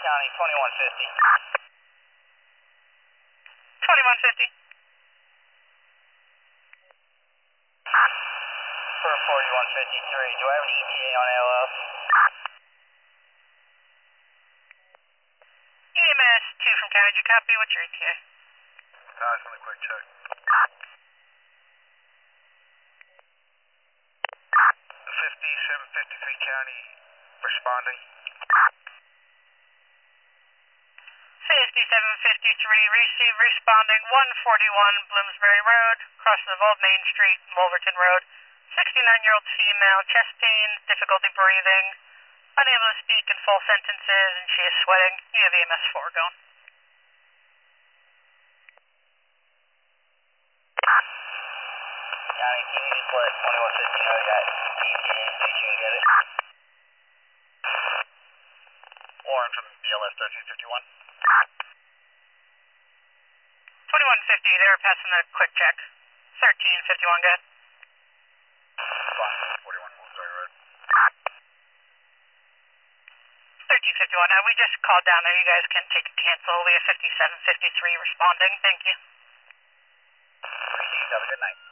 County, 2150. 2150. For 4153, do I have an ETA on ALS? EMS 2 from County, did you copy? What's your ETA? Just on a quick check. 5753 County, responding. 5753, receive, responding, 141 Bloomsbury Road, crosses of Old Main Street, Wolverton Road, 69-year-old female, chest pain, difficulty breathing, unable to speak in full sentences, and she is sweating. You have EMS 4 going. County, can you just let 2150 know you got ETA in case you can get it? Lauren from BLS 1351. 2150, they were passing a quick check. 1351, go ahead. 41 Bloomsbury Road. 1351, we just called down there. You guys can take a cancel. We have 5753 responding. Thank you. Received. Have a good night.